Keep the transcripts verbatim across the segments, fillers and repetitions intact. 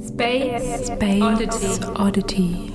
Space, Space Oddity. Oddity.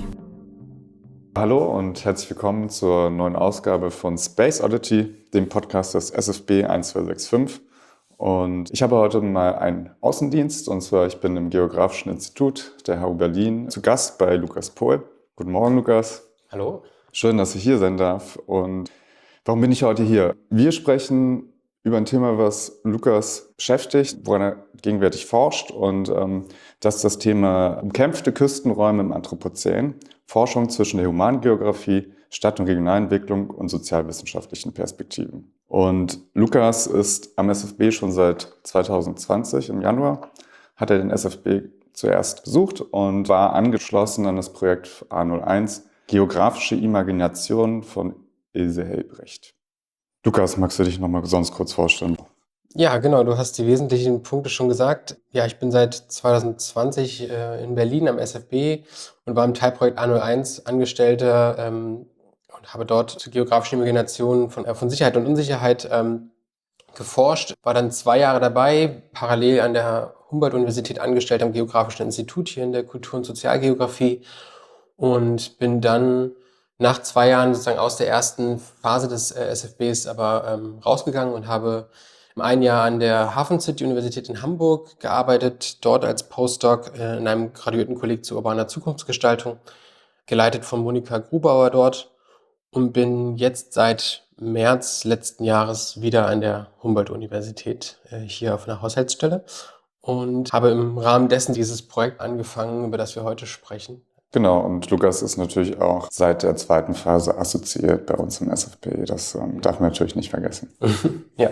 Hallo und herzlich willkommen zur neuen Ausgabe von Space Oddity, dem Podcast des S F B eins zwei sechs fünf. Und ich habe heute mal einen Außendienst, und zwar ich bin im Geografischen Institut der H U Berlin zu Gast bei Lukas Pohl. Guten Morgen, Lukas. Hallo. Schön, dass ich hier sein darf. Und warum bin ich heute hier? Wir sprechen über ein Thema, was Lukas beschäftigt, woran er gegenwärtig forscht. Und ähm, das ist das Thema umkämpfte Küstenräume im Anthropozän, Forschung zwischen der Humangeografie, Stadt- und Regionalentwicklung und sozialwissenschaftlichen Perspektiven. Und Lukas ist am S F B schon seit zwanzig zwanzig, im Januar, hat er den S F B zuerst besucht und war angeschlossen an das Projekt A null eins, Geografische Imagination von Ilse Helbrecht. Lukas, magst du dich noch mal sonst kurz vorstellen? Ja, genau, du hast die wesentlichen Punkte schon gesagt. Ja, ich bin seit zwanzig zwanzig äh, in Berlin am S F B und war im Teilprojekt A null eins Angestellter ähm, und habe dort zur geografischen Imagination von, äh, von Sicherheit und Unsicherheit ähm, geforscht. War dann zwei Jahre dabei, parallel an der Humboldt-Universität angestellt am Geografischen Institut hier in der Kultur- und Sozialgeografie und bin dann nach zwei Jahren sozusagen aus der ersten Phase des äh, S F Bs aber ähm, rausgegangen und habe ein Jahr an der Hafen City Universität in Hamburg gearbeitet, dort als Postdoc äh, in einem Graduiertenkolleg zu urbaner Zukunftsgestaltung, geleitet von Monika Grubauer dort und bin jetzt seit März letzten Jahres wieder an der Humboldt-Universität äh, hier auf einer Haushaltsstelle und habe im Rahmen dessen dieses Projekt angefangen, über das wir heute sprechen. Genau, und Lukas ist natürlich auch seit der zweiten Phase assoziiert bei uns im S F B. Das ähm, darf man natürlich nicht vergessen. Ja.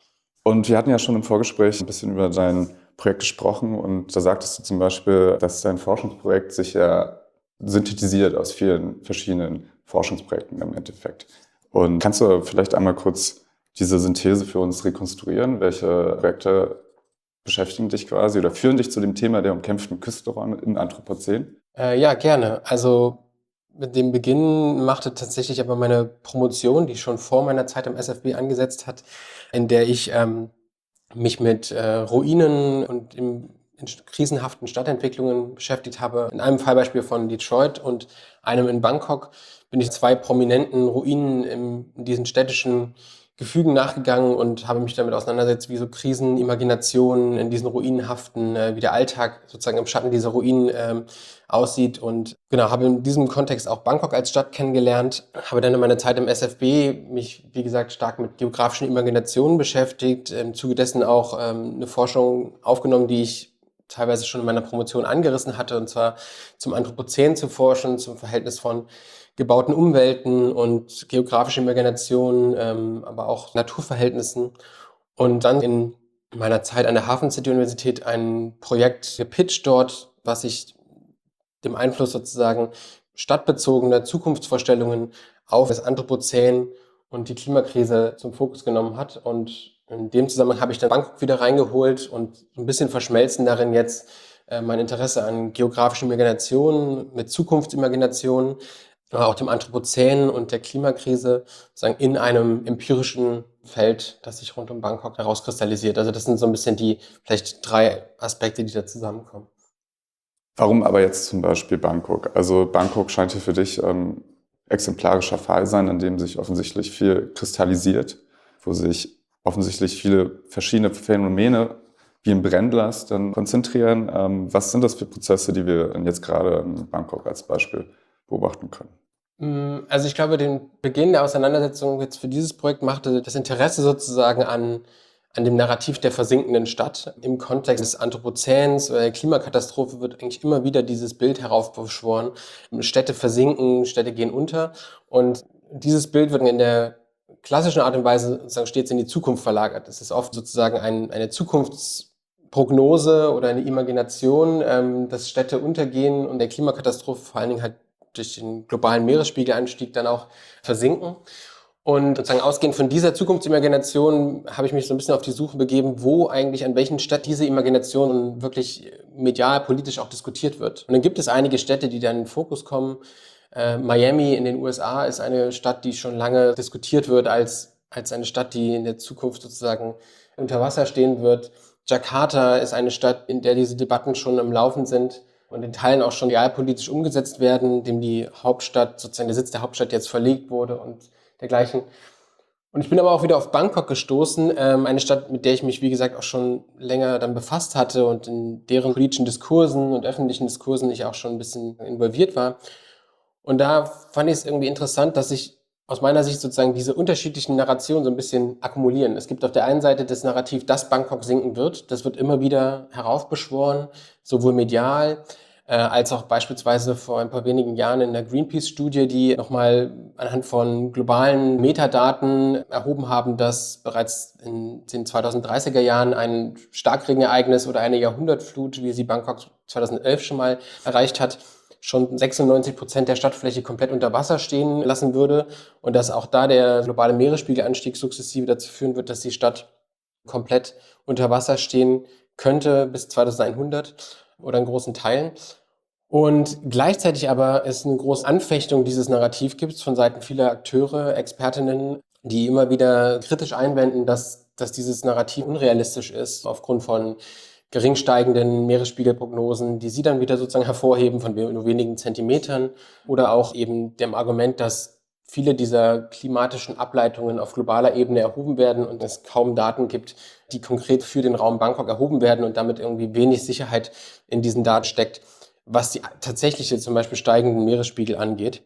Und wir hatten ja schon im Vorgespräch ein bisschen über dein Projekt gesprochen und da sagtest du zum Beispiel, dass dein Forschungsprojekt sich ja synthetisiert aus vielen verschiedenen Forschungsprojekten im Endeffekt. Und kannst du vielleicht einmal kurz diese Synthese für uns rekonstruieren? Welche Projekte beschäftigen dich quasi oder führen dich zu dem Thema der umkämpften Küstenräume im Anthropozän? Äh, ja, gerne. Also mit dem Beginn machte tatsächlich aber meine Promotion, die schon vor meiner Zeit am S F B angesetzt hat, in der ich ähm, mich mit äh, Ruinen und im, in krisenhaften Stadtentwicklungen beschäftigt habe. In einem Fallbeispiel von Detroit und einem in Bangkok bin ich zwei prominenten Ruinen im, in diesen städtischen Gefügen nachgegangen und habe mich damit auseinandergesetzt, wie so Krisenimaginationen in diesen Ruinen haften, äh, wie der Alltag sozusagen im Schatten dieser Ruinen ähm, aussieht. Und genau, habe in diesem Kontext auch Bangkok als Stadt kennengelernt, habe dann in meiner Zeit im S F B mich, wie gesagt, stark mit geografischen Imaginationen beschäftigt, im Zuge dessen auch ähm, eine Forschung aufgenommen, die ich teilweise schon in meiner Promotion angerissen hatte, und zwar zum Anthropozän zu forschen, zum Verhältnis von gebauten Umwelten und geografische Imaginationen, ähm, aber auch Naturverhältnissen. Und dann in meiner Zeit an der Hafen City Universität ein Projekt gepitcht dort, was sich dem Einfluss sozusagen stadtbezogener Zukunftsvorstellungen auf das Anthropozän und die Klimakrise zum Fokus genommen hat. Und in dem Zusammenhang habe ich dann Bangkok wieder reingeholt und ein bisschen verschmelzen darin jetzt äh, mein Interesse an geografischen Imaginationen mit Zukunftsimaginationen, aber auch dem Anthropozän und der Klimakrise sozusagen in einem empirischen Feld, das sich rund um Bangkok herauskristallisiert. Also das sind so ein bisschen die vielleicht drei Aspekte, die da zusammenkommen. Warum aber jetzt zum Beispiel Bangkok? Also Bangkok scheint hier für dich ein exemplarischer Fall sein, in dem sich offensichtlich viel kristallisiert, wo sich offensichtlich viele verschiedene Phänomene wie ein Brennglas dann konzentrieren. Was sind das für Prozesse, die wir jetzt gerade in Bangkok als Beispiel beobachten können? Also ich glaube, den Beginn der Auseinandersetzung jetzt für dieses Projekt machte das Interesse sozusagen an, an dem Narrativ der versinkenden Stadt. Im Kontext des Anthropozäns oder der Klimakatastrophe wird eigentlich immer wieder dieses Bild heraufbeschworen. Städte versinken, Städte gehen unter. Und dieses Bild wird in der klassischen Art und Weise sozusagen stets in die Zukunft verlagert. Es ist oft sozusagen ein, eine Zukunftsprognose oder eine Imagination, ähm, dass Städte untergehen und der Klimakatastrophe vor allen Dingen halt durch den globalen Meeresspiegelanstieg dann auch versinken. Und sozusagen ausgehend von dieser Zukunftsimagination habe ich mich so ein bisschen auf die Suche begeben, wo eigentlich, an welchen Städten diese Imagination wirklich medial, politisch auch diskutiert wird. Und dann gibt es einige Städte, die dann in den Fokus kommen. Äh, Miami in den U S A ist eine Stadt, die schon lange diskutiert wird als, als eine Stadt, die in der Zukunft sozusagen unter Wasser stehen wird. Jakarta ist eine Stadt, in der diese Debatten schon im Laufen sind und in Teilen auch schon realpolitisch umgesetzt werden, dem die Hauptstadt, sozusagen der Sitz der Hauptstadt jetzt verlegt wurde und dergleichen. Und ich bin aber auch wieder auf Bangkok gestoßen, ähm, eine Stadt, mit der ich mich, wie gesagt, auch schon länger dann befasst hatte und in deren politischen Diskursen und öffentlichen Diskursen ich auch schon ein bisschen involviert war. Und da fand ich es irgendwie interessant, dass sich aus meiner Sicht sozusagen diese unterschiedlichen Narrationen so ein bisschen akkumulieren. Es gibt auf der einen Seite das Narrativ, dass Bangkok sinken wird. Das wird immer wieder heraufbeschworen, sowohl medial, äh, als auch beispielsweise vor ein paar wenigen Jahren in der Greenpeace-Studie, die nochmal anhand von globalen Metadaten erhoben haben, dass bereits in den zweitausenddreißiger Jahren ein Starkregenereignis oder eine Jahrhundertflut, wie sie Bangkok zweitausendelf schon mal erreicht hat, schon sechsundneunzig Prozent der Stadtfläche komplett unter Wasser stehen lassen würde und dass auch da der globale Meeresspiegelanstieg sukzessive dazu führen wird, dass die Stadt komplett unter Wasser stehen könnte bis zweitausendeinhundert oder in großen Teilen. Und gleichzeitig aber es eine große Anfechtung dieses Narrativ gibt von Seiten vieler Akteure, Expertinnen, die immer wieder kritisch einwenden, dass, dass dieses Narrativ unrealistisch ist aufgrund von gering steigenden Meeresspiegelprognosen, die sie dann wieder sozusagen hervorheben von nur wenigen Zentimetern oder auch eben dem Argument, dass viele dieser klimatischen Ableitungen auf globaler Ebene erhoben werden und es kaum Daten gibt, die konkret für den Raum Bangkok erhoben werden und damit irgendwie wenig Sicherheit in diesen Daten steckt, was die tatsächliche zum Beispiel steigenden Meeresspiegel angeht.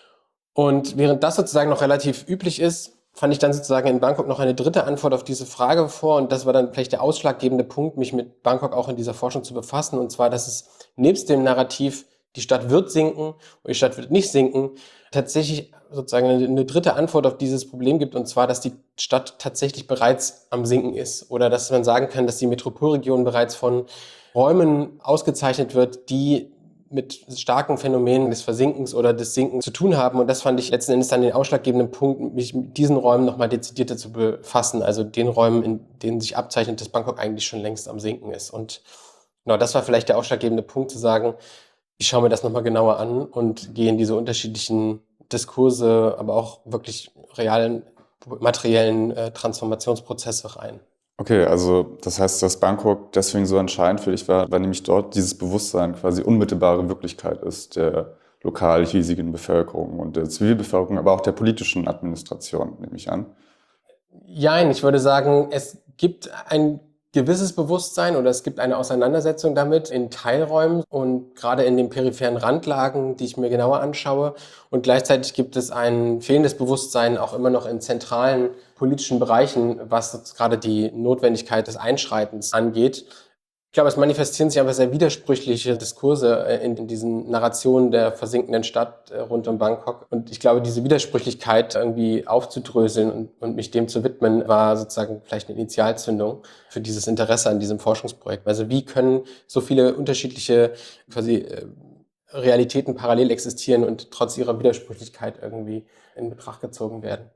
Und während das sozusagen noch relativ üblich ist, fand ich dann sozusagen in Bangkok noch eine dritte Antwort auf diese Frage vor. Und das war dann vielleicht der ausschlaggebende Punkt, mich mit Bangkok auch in dieser Forschung zu befassen. Und zwar, dass es nebst dem Narrativ, die Stadt wird sinken und die Stadt wird nicht sinken, tatsächlich sozusagen eine, eine dritte Antwort auf dieses Problem gibt. Und zwar, dass die Stadt tatsächlich bereits am Sinken ist. Oder dass man sagen kann, dass die Metropolregion bereits von Räumen ausgezeichnet wird, die mit starken Phänomenen des Versinkens oder des Sinkens zu tun haben. Und das fand ich letzten Endes dann den ausschlaggebenden Punkt, mich mit diesen Räumen nochmal dezidierter zu befassen. Also den Räumen, in denen sich abzeichnet, dass Bangkok eigentlich schon längst am Sinken ist. Und genau, das war vielleicht der ausschlaggebende Punkt, zu sagen, ich schaue mir das nochmal genauer an und gehe in diese unterschiedlichen Diskurse, aber auch wirklich realen, materiellen äh, Transformationsprozesse rein. Okay, also das heißt, dass Bangkok deswegen so entscheidend für dich war, weil nämlich dort dieses Bewusstsein quasi unmittelbare Wirklichkeit ist der lokal hiesigen Bevölkerung und der Zivilbevölkerung, aber auch der politischen Administration, nehme ich an. Jein, ich würde sagen, es gibt ein gewisses Bewusstsein oder es gibt eine Auseinandersetzung damit in Teilräumen und gerade in den peripheren Randlagen, die ich mir genauer anschaue. Und gleichzeitig gibt es ein fehlendes Bewusstsein auch immer noch in zentralen politischen Bereichen, was gerade die Notwendigkeit des Einschreitens angeht. Ich glaube, es manifestieren sich aber sehr widersprüchliche Diskurse in, in diesen Narrationen der versinkenden Stadt rund um Bangkok. Und ich glaube, diese Widersprüchlichkeit irgendwie aufzudröseln und, und mich dem zu widmen, war sozusagen vielleicht eine Initialzündung für dieses Interesse an diesem Forschungsprojekt. Also wie können so viele unterschiedliche quasi Realitäten parallel existieren und trotz ihrer Widersprüchlichkeit irgendwie in Betracht gezogen werden?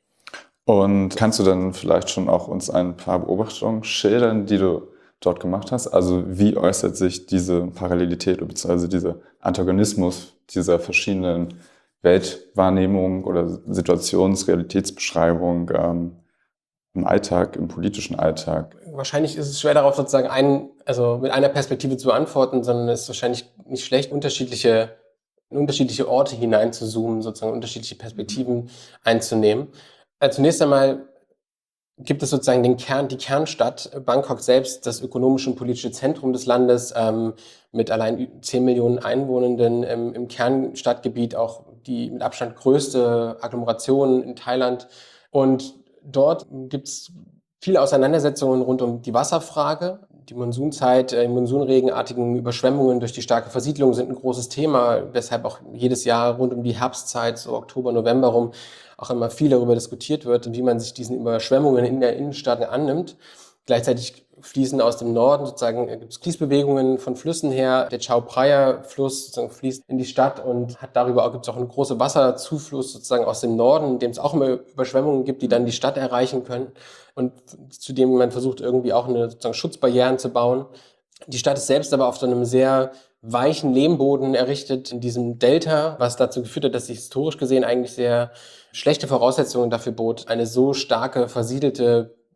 Und kannst du dann vielleicht schon auch uns ein paar Beobachtungen schildern, die du dort gemacht hast? Also wie äußert sich diese Parallelität bzw. dieser Antagonismus dieser verschiedenen Weltwahrnehmungen oder Situations-, Realitätsbeschreibung ähm, im Alltag, im politischen Alltag? Wahrscheinlich ist es schwer darauf sozusagen ein, also mit einer Perspektive zu antworten, sondern es ist wahrscheinlich nicht schlecht, unterschiedliche, in unterschiedliche Orte hineinzuzoomen, sozusagen unterschiedliche Perspektiven einzunehmen. Also zunächst einmal gibt es sozusagen den Kern, die Kernstadt Bangkok selbst, das ökonomische und politische Zentrum des Landes, ähm, mit allein zehn Millionen Einwohnenden im, im Kernstadtgebiet, auch die mit Abstand größte Agglomeration in Thailand. Und dort gibt es viele Auseinandersetzungen rund um die Wasserfrage. Die Monsunzeit, äh, monsunregenartigen Überschwemmungen durch die starke Versiedlung sind ein großes Thema, weshalb auch jedes Jahr rund um die Herbstzeit, so Oktober, November rum, auch immer viel darüber diskutiert wird, wie man sich diesen Überschwemmungen in der Innenstadt annimmt. Gleichzeitig fließen aus dem Norden sozusagen, gibt es Fließbewegungen von Flüssen her. Der Chao Phraya-Fluss sozusagen fließt in die Stadt und hat darüber auch, gibt es auch einen großen Wasserzufluss sozusagen aus dem Norden, in dem es auch immer Überschwemmungen gibt, die dann die Stadt erreichen können und zudem man versucht irgendwie auch eine sozusagen Schutzbarrieren zu bauen. Die Stadt ist selbst aber auf so einem sehr weichen Lehmboden errichtet in diesem Delta, was dazu geführt hat, dass sich historisch gesehen eigentlich sehr schlechte Voraussetzungen dafür bot, eine so starke versiedelte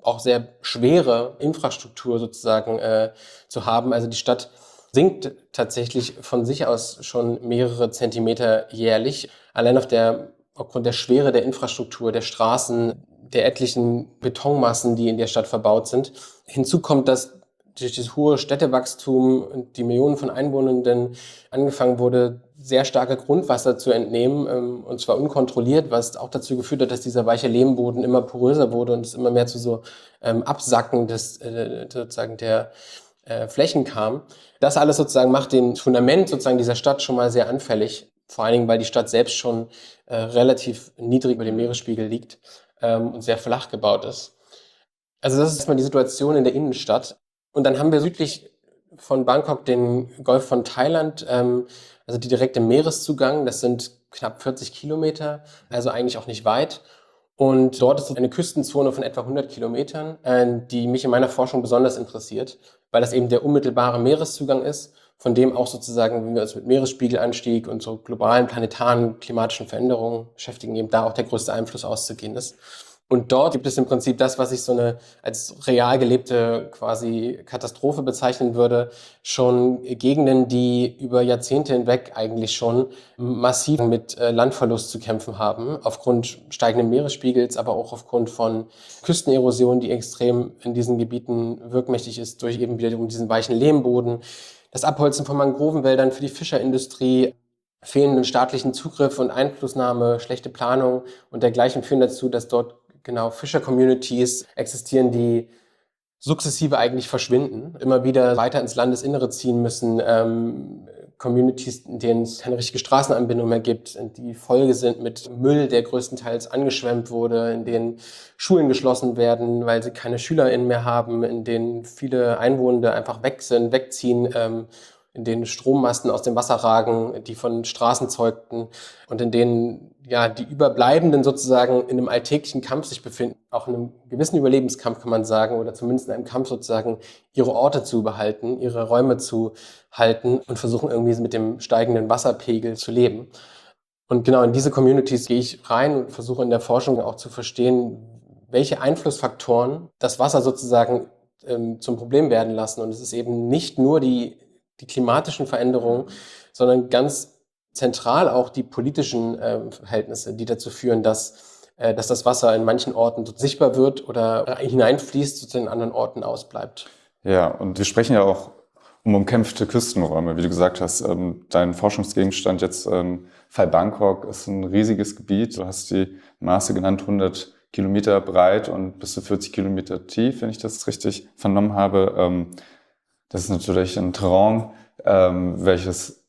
auch sehr schwere Infrastruktur sozusagen äh, zu haben. Also die Stadt sinkt tatsächlich von sich aus schon mehrere Zentimeter jährlich. Allein auf der, aufgrund der Schwere der Infrastruktur, der Straßen, der etlichen Betonmassen, die in der Stadt verbaut sind. Hinzu kommt, dass durch das hohe Städtewachstum und die Millionen von Einwohnenden angefangen wurde, sehr starke Grundwasser zu entnehmen, ähm, und zwar unkontrolliert, was auch dazu geführt hat, dass dieser weiche Lehmboden immer poröser wurde und es immer mehr zu so ähm, Absacken des, äh, sozusagen der äh, Flächen kam. Das alles sozusagen macht den Fundament sozusagen dieser Stadt schon mal sehr anfällig, vor allen Dingen, weil die Stadt selbst schon äh, relativ niedrig über dem Meeresspiegel liegt ähm, und sehr flach gebaut ist. Also das ist erstmal die Situation in der Innenstadt. Und dann haben wir südlich von Bangkok den Golf von Thailand, ähm, also die direkte Meereszugang. Das sind knapp vierzig Kilometer, also eigentlich auch nicht weit. Und dort ist eine Küstenzone von etwa hundert Kilometern, äh, die mich in meiner Forschung besonders interessiert, weil das eben der unmittelbare Meereszugang ist, von dem auch sozusagen, wenn wir uns mit Meeresspiegelanstieg und so globalen planetaren klimatischen Veränderungen beschäftigen, eben da auch der größte Einfluss auszugehen ist. Und dort gibt es im Prinzip das, was ich so eine als real gelebte quasi Katastrophe bezeichnen würde, schon Gegenden, die über Jahrzehnte hinweg eigentlich schon massiv mit äh, Landverlust zu kämpfen haben, aufgrund steigenden Meeresspiegels, aber auch aufgrund von Küstenerosion, die extrem in diesen Gebieten wirkmächtig ist, durch eben wiederum diesen weichen Lehmboden, das Abholzen von Mangrovenwäldern für die Fischerindustrie, fehlenden staatlichen Zugriff und Einflussnahme, schlechte Planung und dergleichen führen dazu, dass dort genau Fischer-Communities existieren, die sukzessive eigentlich verschwinden, immer wieder weiter ins Landesinnere ziehen müssen, ähm, Communities, in denen es keine richtige Straßenanbindung mehr gibt, die Folge sind mit Müll, der größtenteils angeschwemmt wurde, in denen Schulen geschlossen werden, weil sie keine SchülerInnen mehr haben, in denen viele Einwohner einfach weg sind, wegziehen, ähm, in denen Strommasten aus dem Wasser ragen, die von Straßen zeugten und in denen ja die Überbleibenden sozusagen in einem alltäglichen Kampf sich befinden, auch in einem gewissen Überlebenskampf kann man sagen, oder zumindest in einem Kampf sozusagen ihre Orte zu behalten, ihre Räume zu halten und versuchen irgendwie mit dem steigenden Wasserpegel zu leben. Und genau in diese Communities gehe ich rein und versuche in der Forschung auch zu verstehen, welche Einflussfaktoren das Wasser sozusagen ähm, zum Problem werden lassen. Und es ist eben nicht nur die die klimatischen Veränderungen, sondern ganz zentral auch die politischen äh, Verhältnisse, die dazu führen, dass, äh, dass das Wasser in manchen Orten sichtbar wird oder hineinfließt und in anderen Orten ausbleibt. Ja, und wir sprechen ja auch um umkämpfte Küstenräume. Wie du gesagt hast, ähm, dein Forschungsgegenstand jetzt ähm, Fall Bangkok ist ein riesiges Gebiet. Du hast die Maße genannt, hundert Kilometer breit und bis zu vierzig Kilometer tief, wenn ich das richtig vernommen habe. Ähm, Das ist natürlich ein Terrain, ähm, welches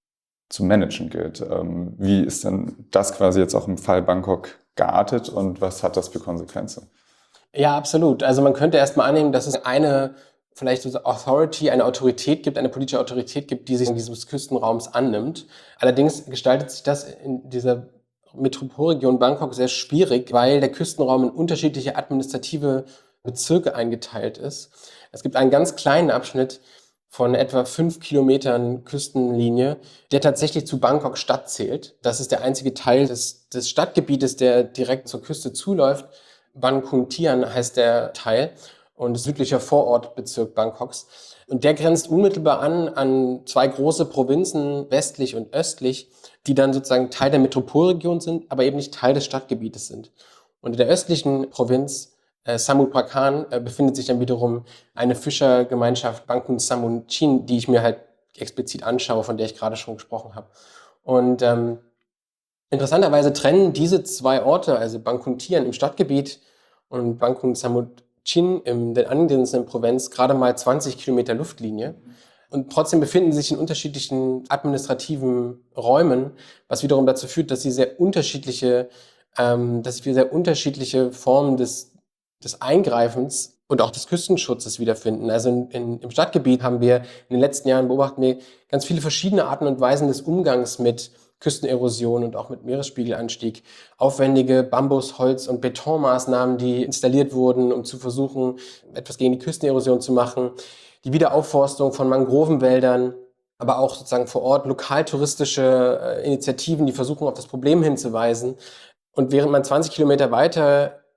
zu managen gilt. Ähm, wie ist denn das quasi jetzt auch im Fall Bangkok geartet und was hat das für Konsequenzen? Ja, absolut. Also man könnte erstmal annehmen, dass es eine vielleicht so Authority, eine Autorität gibt, eine politische Autorität gibt, die sich dieses Küstenraums annimmt. Allerdings gestaltet sich das in dieser Metropolregion Bangkok sehr schwierig, weil der Küstenraum in unterschiedliche administrative Bezirke eingeteilt ist. Es gibt einen ganz kleinen Abschnitt von etwa fünf Kilometern Küstenlinie, der tatsächlich zu Bangkok Stadt zählt. Das ist der einzige Teil des, des Stadtgebietes, der direkt zur Küste zuläuft. Ban Krung Thien heißt der Teil und ist südlicher Vorortbezirk Bangkoks. Und der grenzt unmittelbar an an zwei große Provinzen, westlich und östlich, die dann sozusagen Teil der Metropolregion sind, aber eben nicht Teil des Stadtgebietes sind. Und in der östlichen Provinz Äh, Samut Prakan äh, befindet sich dann wiederum eine Fischergemeinschaft Bangkok Samun Chin, die ich mir halt explizit anschaue, von der ich gerade schon gesprochen habe. Und ähm, interessanterweise trennen diese zwei Orte, also Bangkok Thien im Stadtgebiet und Bangkok Samut Chin in der angrenzenden Provinz, gerade mal zwanzig Kilometer Luftlinie. Und trotzdem befinden sie sich in unterschiedlichen administrativen Räumen, was wiederum dazu führt, dass sie sehr unterschiedliche, ähm, dass wir sehr unterschiedliche Formen des des Eingreifens und auch des Küstenschutzes wiederfinden. Also in, in, im Stadtgebiet haben wir in den letzten Jahren beobachten wir ganz viele verschiedene Arten und Weisen des Umgangs mit Küstenerosion und auch mit Meeresspiegelanstieg. Aufwendige Bambus-, Holz- und Betonmaßnahmen, die installiert wurden, um zu versuchen, etwas gegen die Küstenerosion zu machen. Die Wiederaufforstung von Mangrovenwäldern, aber auch sozusagen vor Ort lokaltouristische äh, Initiativen, die versuchen, auf das Problem hinzuweisen. Und während man zwanzig Kilometer weiter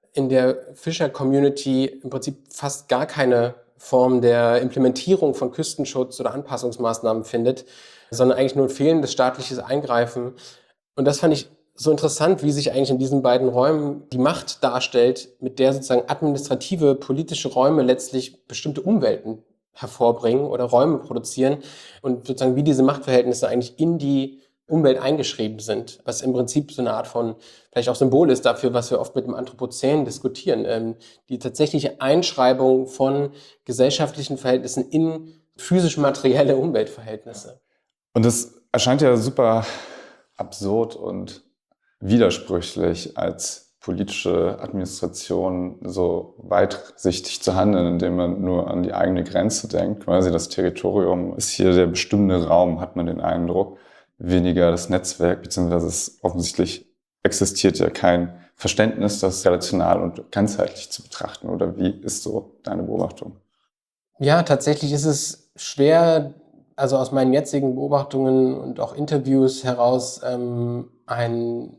in der Fischer-Community im Prinzip fast gar keine Form der Implementierung von Küstenschutz oder Anpassungsmaßnahmen findet, sondern eigentlich nur ein fehlendes staatliches Eingreifen. Und das fand ich so interessant, wie sich eigentlich in diesen beiden Räumen die Macht darstellt, mit der sozusagen administrative, politische Räume letztlich bestimmte Umwelten hervorbringen oder Räume produzieren und sozusagen wie diese Machtverhältnisse eigentlich in die Umwelt eingeschrieben sind, was im Prinzip so eine Art von, vielleicht auch Symbol ist dafür, was wir oft mit dem Anthropozän diskutieren, ähm, die tatsächliche Einschreibung von gesellschaftlichen Verhältnissen in physisch-materielle Umweltverhältnisse. Und es erscheint ja super absurd und widersprüchlich als politische Administration so weitsichtig zu handeln, indem man nur an die eigene Grenze denkt. Quasi das Territorium ist hier der bestimmende Raum, hat man den Eindruck. Weniger das Netzwerk, beziehungsweise es offensichtlich existiert ja kein Verständnis, das relational und ganzheitlich zu betrachten. Oder wie ist so deine Beobachtung? Ja, tatsächlich ist es schwer, also aus meinen jetzigen Beobachtungen und auch Interviews heraus, ähm, einen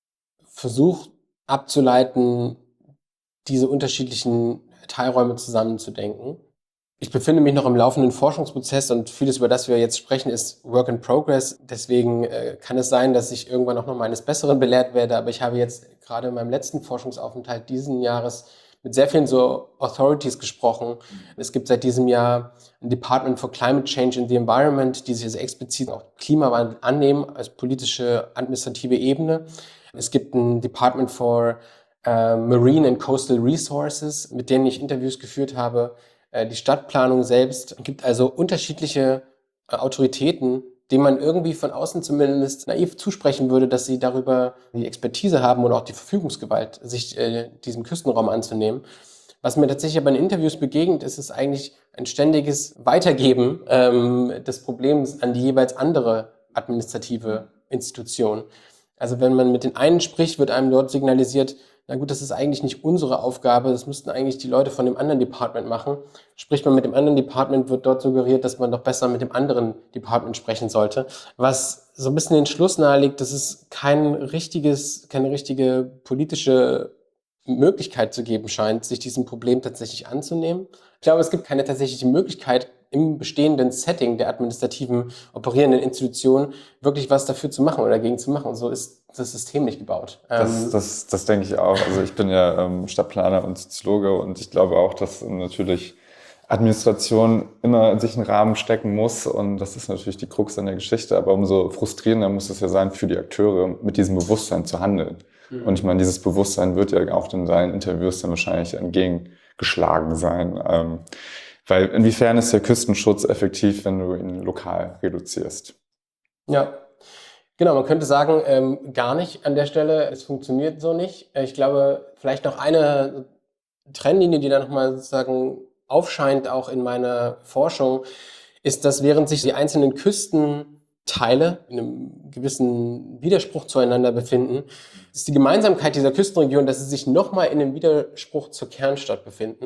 Versuch abzuleiten, diese unterschiedlichen Teilräume zusammenzudenken. Ich befinde mich noch im laufenden Forschungsprozess und vieles, über das wir jetzt sprechen, ist Work in Progress. Deswegen äh, kann es sein, dass ich irgendwann auch noch mal eines Besseren belehrt werde. Aber ich habe jetzt gerade in meinem letzten Forschungsaufenthalt diesen Jahres mit sehr vielen so Authorities gesprochen. Es gibt seit diesem Jahr ein Department for Climate Change and the Environment, die sich also explizit auch Klimawandel annehmen als politische administrative Ebene. Es gibt ein Department for äh, Marine and Coastal Resources, mit denen ich Interviews geführt habe. Die Stadtplanung selbst. Es gibt also unterschiedliche äh, Autoritäten, denen man irgendwie von außen zumindest naiv zusprechen würde, dass sie darüber die Expertise haben oder auch die Verfügungsgewalt, sich äh, diesem Küstenraum anzunehmen. Was mir tatsächlich aber in Interviews begegnet, ist es eigentlich ein ständiges Weitergeben ähm, des Problems an die jeweils andere administrative Institution. Also wenn man mit den einen spricht, wird einem dort signalisiert, na gut, das ist eigentlich nicht unsere Aufgabe, das müssten eigentlich die Leute von dem anderen Department machen. Spricht man mit dem anderen Department, wird dort suggeriert, dass man doch besser mit dem anderen Department sprechen sollte. Was so ein bisschen den Schluss nahelegt, dass es kein richtiges, keine richtige politische Möglichkeit zu geben scheint, sich diesem Problem tatsächlich anzunehmen. Ich glaube, es gibt keine tatsächliche Möglichkeit, im bestehenden Setting der administrativen, operierenden Institutionen wirklich was dafür zu machen oder dagegen zu machen. Und so ist das System nicht gebaut. Das, Ähm, das, das denke ich auch. Also ich bin ja ähm, Stadtplaner und Soziologe und ich glaube auch, dass natürlich Administration immer sich einen Rahmen stecken muss und das ist natürlich die Krux an der Geschichte, aber umso frustrierender muss es ja sein für die Akteure, mit diesem Bewusstsein zu handeln. Mhm. Und ich meine, dieses Bewusstsein wird ja auch in seinen Interviews dann wahrscheinlich entgegengeschlagen sein. Ähm, weil inwiefern ist der Küstenschutz effektiv, wenn du ihn lokal reduzierst? Ja, genau, man könnte sagen, ähm, gar nicht an der Stelle, es funktioniert so nicht. Ich glaube, vielleicht noch eine Trennlinie, die da nochmal sozusagen aufscheint, auch in meiner Forschung, ist, dass während sich die einzelnen Küstenteile in einem gewissen Widerspruch zueinander befinden, ist die Gemeinsamkeit dieser Küstenregion, dass sie sich nochmal in einem Widerspruch zur Kernstadt befinden.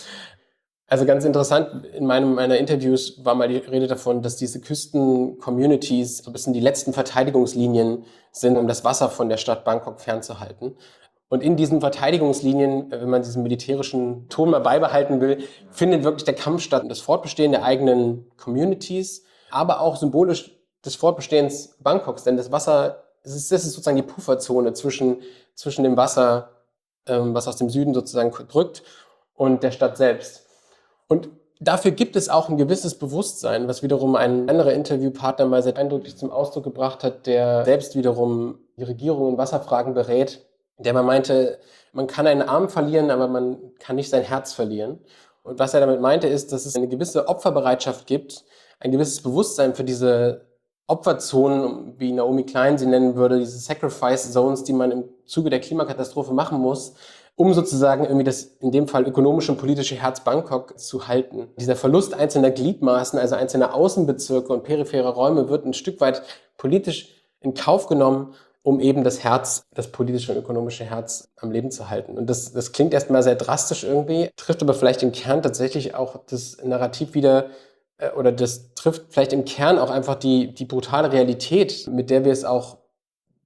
Also ganz interessant, in meinem, meiner Interviews war mal die Rede davon, dass diese Küsten-Communities so ein bisschen die letzten Verteidigungslinien sind, um das Wasser von der Stadt Bangkok fernzuhalten. Und in diesen Verteidigungslinien, wenn man diesen militärischen Ton mal beibehalten will, findet wirklich der Kampf statt, das Fortbestehen der eigenen Communities, aber auch symbolisch des Fortbestehens Bangkoks, denn das Wasser, das ist, das ist sozusagen die Pufferzone zwischen, zwischen dem Wasser, ähm, was aus dem Süden sozusagen drückt, und der Stadt selbst. Und dafür gibt es auch ein gewisses Bewusstsein, was wiederum ein anderer Interviewpartner mal sehr eindrücklich zum Ausdruck gebracht hat, der selbst wiederum die Regierung in Wasserfragen berät, der mal meinte, man kann einen Arm verlieren, aber man kann nicht sein Herz verlieren. Und was er damit meinte, ist, dass es eine gewisse Opferbereitschaft gibt, ein gewisses Bewusstsein für diese Opferzonen, wie Naomi Klein sie nennen würde, diese Sacrifice Zones, die man im Zuge der Klimakatastrophe machen muss, um sozusagen irgendwie das, in dem Fall ökonomische und politische Herz Bangkok zu halten. Dieser Verlust einzelner Gliedmaßen, also einzelner Außenbezirke und peripherer Räume wird ein Stück weit politisch in Kauf genommen, um eben das Herz, das politische und ökonomische Herz am Leben zu halten. Und das, das klingt erstmal sehr drastisch irgendwie, trifft aber vielleicht im Kern tatsächlich auch das Narrativ wieder, äh, oder das trifft vielleicht im Kern auch einfach die, die brutale Realität, mit der wir es auch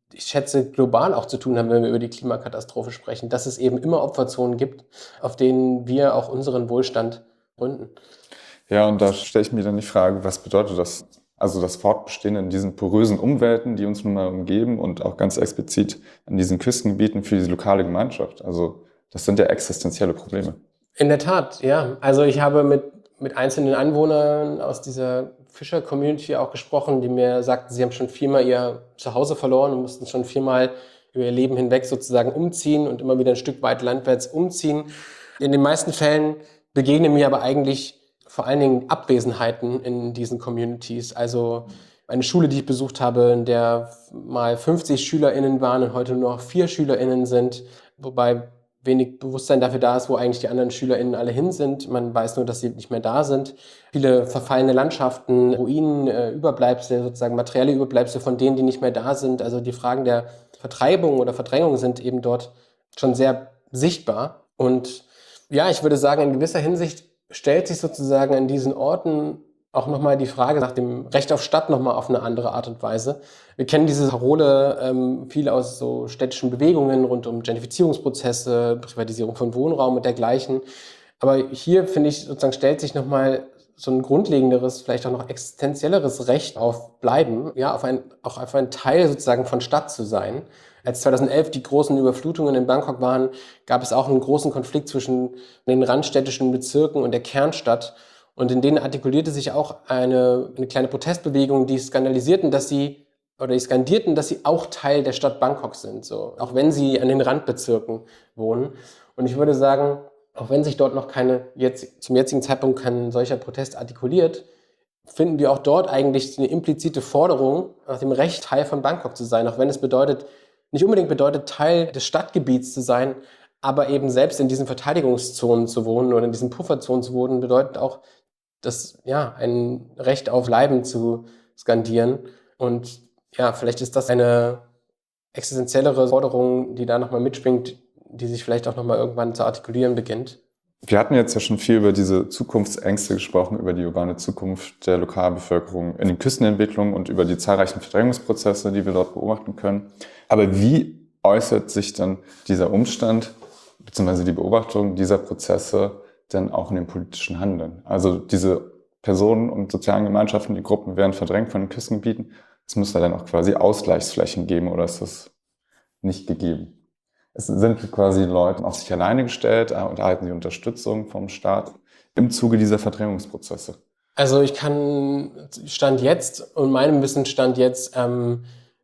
ich schätze, global auch zu tun haben, wenn wir über die Klimakatastrophe sprechen, dass es eben immer Opferzonen gibt, auf denen wir auch unseren Wohlstand gründen. Ja, und da stelle ich mir dann die Frage, was bedeutet das? Also das Fortbestehen in diesen porösen Umwelten, die uns nun mal umgeben und auch ganz explizit in diesen Küstengebieten für diese lokale Gemeinschaft. Also das sind ja existenzielle Probleme. In der Tat, ja. Also ich habe mit, mit einzelnen Anwohnern aus dieser Fischer-Community auch gesprochen, die mir sagten, sie haben schon viermal ihr Zuhause verloren und mussten schon viermal über ihr Leben hinweg sozusagen umziehen und immer wieder ein Stück weit landwärts umziehen. In den meisten Fällen begegnen mir aber eigentlich vor allen Dingen Abwesenheiten in diesen Communities. Also eine Schule, die ich besucht habe, in der mal fünfzig SchülerInnen waren und heute nur noch vier SchülerInnen sind, wobei wenig Bewusstsein dafür da ist, wo eigentlich die anderen SchülerInnen alle hin sind. Man weiß nur, dass sie nicht mehr da sind. Viele verfallene Landschaften, Ruinen, äh, Überbleibsel, sozusagen materielle Überbleibsel von denen, die nicht mehr da sind. Also die Fragen der Vertreibung oder Verdrängung sind eben dort schon sehr sichtbar. Und ja, ich würde sagen, in gewisser Hinsicht stellt sich sozusagen an diesen Orten auch nochmal die Frage nach dem Recht auf Stadt nochmal auf eine andere Art und Weise. Wir kennen diese Parole ähm, viel aus so städtischen Bewegungen rund um Gentrifizierungsprozesse, Privatisierung von Wohnraum und dergleichen. Aber hier, finde ich, sozusagen stellt sich nochmal so ein grundlegenderes, vielleicht auch noch existenzielleres Recht auf Bleiben, ja, auf ein, auch auf ein Teil sozusagen von Stadt zu sein. Als zweitausendelf die großen Überflutungen in Bangkok waren, gab es auch einen großen Konflikt zwischen den randstädtischen Bezirken und der Kernstadt. Und in denen artikulierte sich auch eine, eine kleine Protestbewegung, die skandalisierten, dass sie, oder die skandierten, dass sie auch Teil der Stadt Bangkok sind, so, auch wenn sie an den Randbezirken wohnen. Und ich würde sagen, auch wenn sich dort noch keine, jetzt, zum jetzigen Zeitpunkt kein solcher Protest artikuliert, finden wir auch dort eigentlich eine implizite Forderung nach dem Recht, Teil von Bangkok zu sein, auch wenn es bedeutet, nicht unbedingt bedeutet, Teil des Stadtgebiets zu sein, aber eben selbst in diesen Verteidigungszonen zu wohnen oder in diesen Pufferzonen zu wohnen, bedeutet auch, das, ja, ein Recht auf Bleiben zu skandieren. Und ja, vielleicht ist das eine existenziellere Forderung, die da nochmal mitschwingt, die sich vielleicht auch nochmal irgendwann zu artikulieren beginnt. Wir hatten jetzt ja schon viel über diese Zukunftsängste gesprochen, über die urbane Zukunft der Lokalbevölkerung in den Küstenentwicklungen und über die zahlreichen Verdrängungsprozesse, die wir dort beobachten können. Aber wie äußert sich dann dieser Umstand bzw. die Beobachtung dieser Prozesse denn auch in dem politischen Handeln? Also diese Personen und sozialen Gemeinschaften, die Gruppen werden verdrängt von den Küstengebieten. Es muss da dann auch quasi Ausgleichsflächen geben, oder ist das nicht gegeben? Es sind quasi Leute auf sich alleine gestellt und erhalten sie Unterstützung vom Staat im Zuge dieser Verdrängungsprozesse. Also ich kann Stand jetzt und meinem Wissensstand jetzt ähm,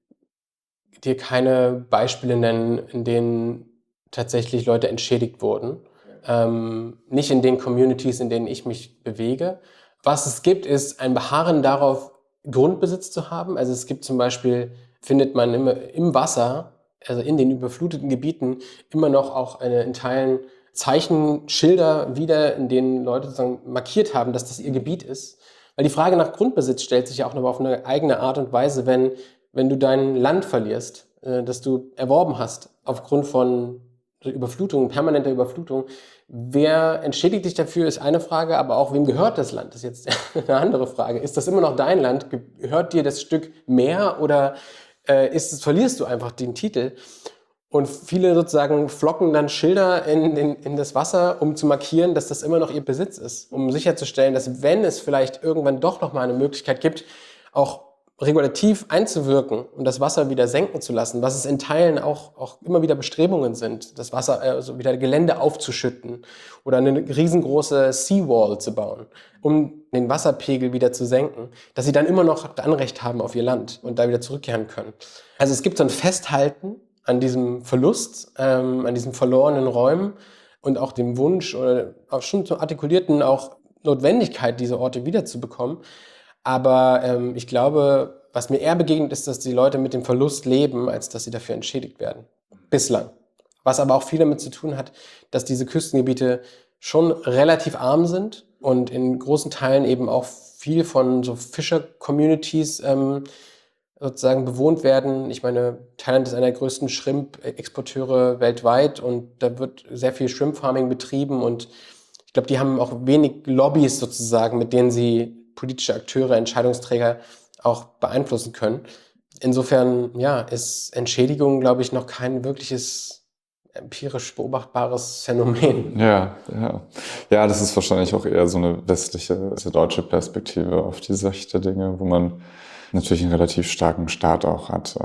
dir keine Beispiele nennen, in denen tatsächlich Leute entschädigt wurden. Ähm, nicht in den Communities, in denen ich mich bewege. Was es gibt, ist ein Beharren darauf, Grundbesitz zu haben. Also es gibt zum Beispiel, findet man im, im Wasser, also in den überfluteten Gebieten, immer noch auch eine, in Teilen Zeichenschilder wieder, in denen Leute sozusagen markiert haben, dass das ihr Gebiet ist. Weil die Frage nach Grundbesitz stellt sich ja auch noch auf eine eigene Art und Weise, wenn, wenn du dein Land verlierst, äh, das du erworben hast, aufgrund von Überflutung, permanenter Überflutung. Wer entschädigt dich dafür, ist eine Frage, aber auch wem gehört das Land, ist jetzt eine andere Frage. Ist das immer noch dein Land? Gehört dir das Stück mehr oder äh, ist es, verlierst du einfach den Titel? Und viele sozusagen flocken dann Schilder in, in, in das Wasser, um zu markieren, dass das immer noch ihr Besitz ist, um sicherzustellen, dass wenn es vielleicht irgendwann doch nochmal eine Möglichkeit gibt, auch regulativ einzuwirken und das Wasser wieder senken zu lassen, was es in Teilen auch, auch immer wieder Bestrebungen sind, das Wasser, also wieder Gelände aufzuschütten oder eine riesengroße Seawall zu bauen, um den Wasserpegel wieder zu senken, dass sie dann immer noch Anrecht haben auf ihr Land und da wieder zurückkehren können. Also es gibt so ein Festhalten an diesem Verlust, ähm, an diesen verlorenen Räumen und auch dem Wunsch oder auch schon zur artikulierten auch Notwendigkeit, diese Orte wiederzubekommen. Aber ähm, ich glaube, was mir eher begegnet, ist, dass die Leute mit dem Verlust leben, als dass sie dafür entschädigt werden. Bislang. Was aber auch viel damit zu tun hat, dass diese Küstengebiete schon relativ arm sind und in großen Teilen eben auch viel von so Fischer-Communities ähm, sozusagen bewohnt werden. Ich meine, Thailand ist einer der größten Shrimp-Exporteure weltweit und da wird sehr viel Shrimp-Farming betrieben und ich glaube, die haben auch wenig Lobbys sozusagen, mit denen sie politische Akteure, Entscheidungsträger auch beeinflussen können. Insofern, ja, ist Entschädigung, glaube ich, noch kein wirkliches empirisch beobachtbares Phänomen. Ja, ja. Ja, das ist wahrscheinlich auch eher so eine westliche, also deutsche Perspektive auf die Sicht der Dinge, wo man natürlich einen relativ starken Staat auch hat.